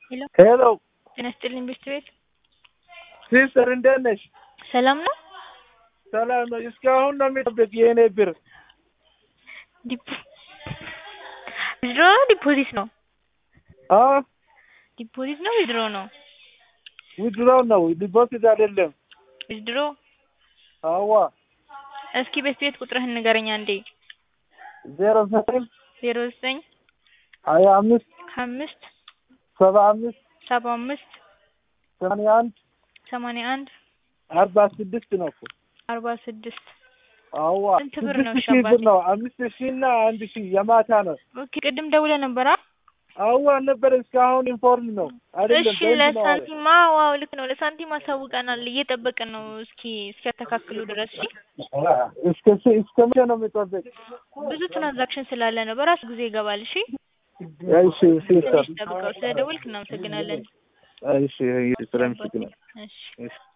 ሄሎ ሄሎ ጤና ይስጥልኝ ቤት ሲስተር እንደት ነሽ? ሰላም ነው? ሰላም ነው። እስካሁን ነው የሚጠብቅ የኔ ብር ዊዝድሮ ዲፖዚት ነው? ዲፖዚት ነው ዊዝድሮ ነው? ዊዝድሮ ነው ዲፖዚት አይደለም። ዊዝድሮ አዋ እስኪ ቤት ቁጥርህን ንገረኝ አንዴ። 09 09 25 5 75 75 81 81 46 ነው እኮ 46 አዋ ስንት ብር ነው? 6000 ብር ነው። 5000 እና 1000 የማታ ነው። ኦኬ ቅድም ደውለህ ነበር? አዋ ነበር። እስካሁን ኢንፎርም ነው አይደለም? እሺ ለሳንቲም ዋው ልክ ነው። ለሳንቲም አሳውቀናል። እየጠበቅን ነው እስኪያስተካክሉ ድረስ። እስከ መቼ ነው የሚጠበቅ? ብዙ ትራንዛክሽን ስላለ ነው። በራሱ ጊዜ ይገባል። እሺ እሺ ሲስተር ጠብቀው። ስለደወልክ እናመሰግናለን። እሺ ስለምትገናኝ እሺ እሺ